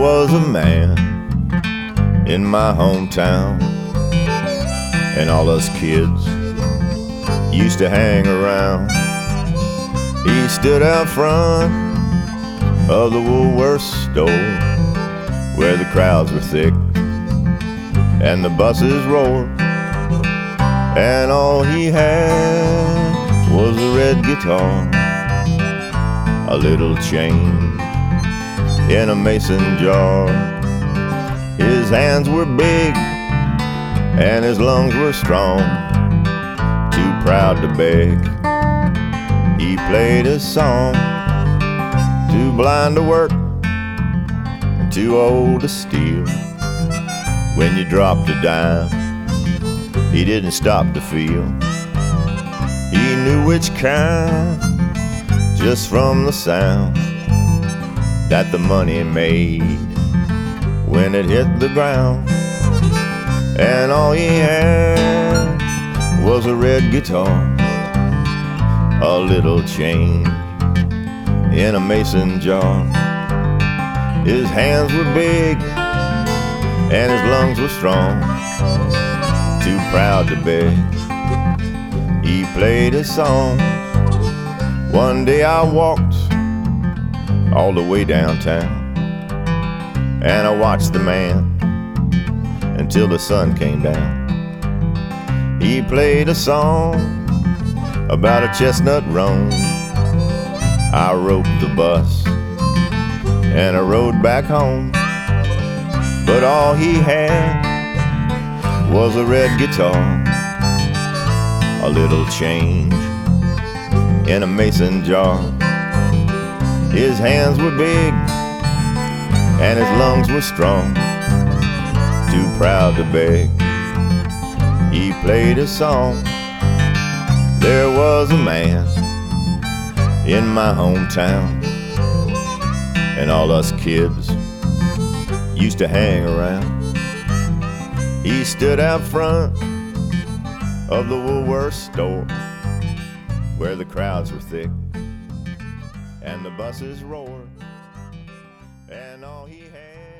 was a man in my hometown, and all us kids used to hang around. He stood out front of the Woolworth store, where the crowds were thick and the buses roared, and all he had was a red guitar, a little change in a mason jar. His hands were big and his lungs were strong, too proud to beg. He played his song, too blind to work and too old to steal. When you dropped a dime, he didn't stop to feel. He knew which kind, just from the sound that the money made when it hit the ground. And all he had was a red guitar, a little change in a mason jar. His hands were big and his lungs were strong, too proud to beg. He played his song. One day I walked all the way downtown, and I watched the man until the sun came down. He played a song about a chestnut roan. I rode the bus and I rode back home, but all he had was a red guitar, a little change in a mason jar. His hands were big and his lungs were strong, too proud to beg. He played a song. There was a man in my hometown, and all us kids used to hang around. He stood out front of the Woolworth store, where the crowds were thick and the buses roared, and all he had